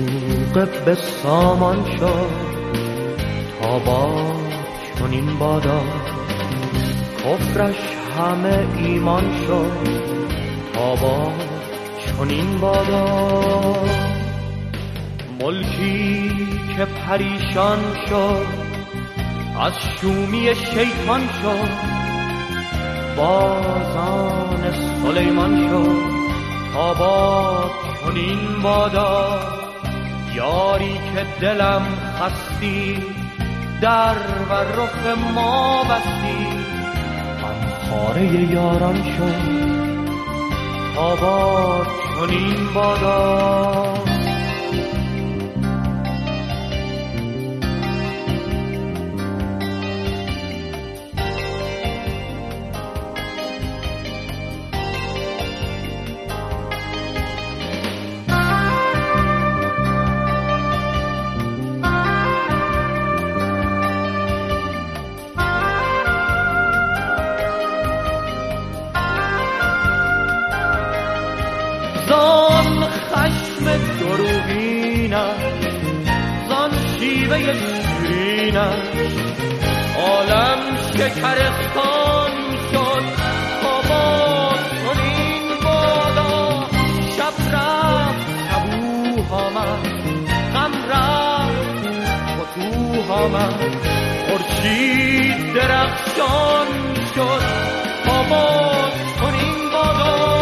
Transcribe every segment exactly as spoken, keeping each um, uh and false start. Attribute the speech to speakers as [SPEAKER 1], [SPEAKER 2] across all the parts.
[SPEAKER 1] به سامان شد تا باد چنین بادا، کفرش همه ایمان شد تا باد چنین بادا. ملکی که پریشان شد از شومی شیطان شد، بازان سلیمان شد تا باد چنین بادا. یاری که دلم خستی در و رخ ما بستی، غمخواره یاران شد تا باد چنین بادا. زان خشم دروغینش، زان شیوه شیرینش، عالم شکرستان شد تا باد چنین بادا. شب رفت صبوح آمد، غم رفت فتوح آمد، خورشید درخشان شد تا باد چنین بادا.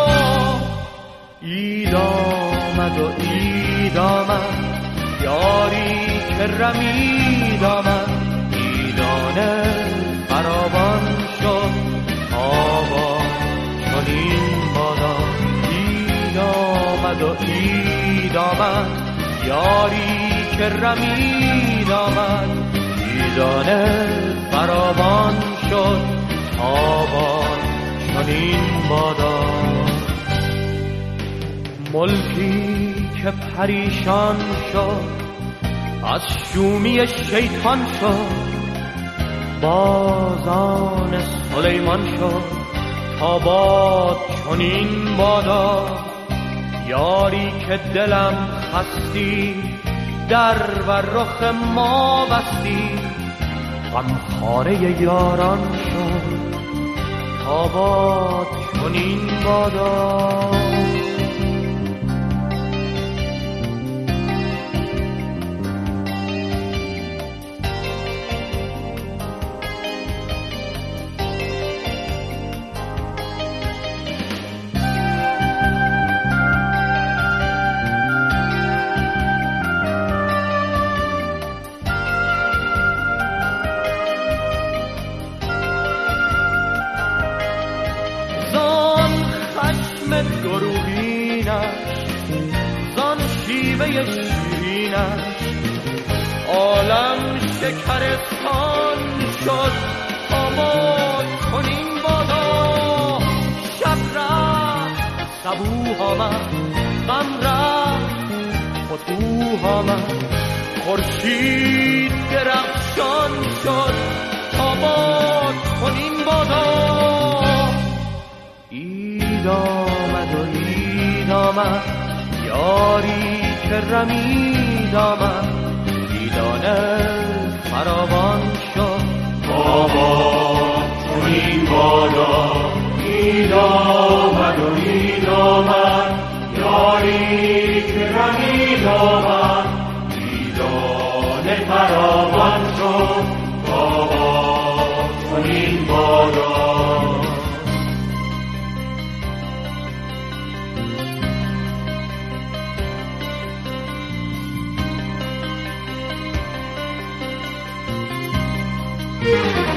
[SPEAKER 1] عید آمد و عید آمد، یاری که رمید آمد، عیدانه فراوان شد تا باد چنین بادا. عید آمد و عید آمد، یاری که رمید آمد، عیدانه فراوان شد تا باد چنین بادا. ملکی که پریشان شد از شومی شیطان شد، بازان سلیمان شد تا باد چنین بادا. یاری که دلم خستی در و رخ ما بستی، غمخواره یاران شد تا باد چنین بادا. دروغینش، زان شیوه شیرینش، عالم شکرستان شد تا باد چنین بادا. شب رفت صبوح آمد، غم رفت فتوح آمد، خورشید درخشان شد تا باد چنین بادا. عید آمد و عید آمد، یاری که رمید آمد، عیدانه فراوان شد تا باد چنین بادا. عید آمد و عید آمد، یاری که رمید آمد، عیدانه فراوان شد تا باد چنین بادا. Yeah.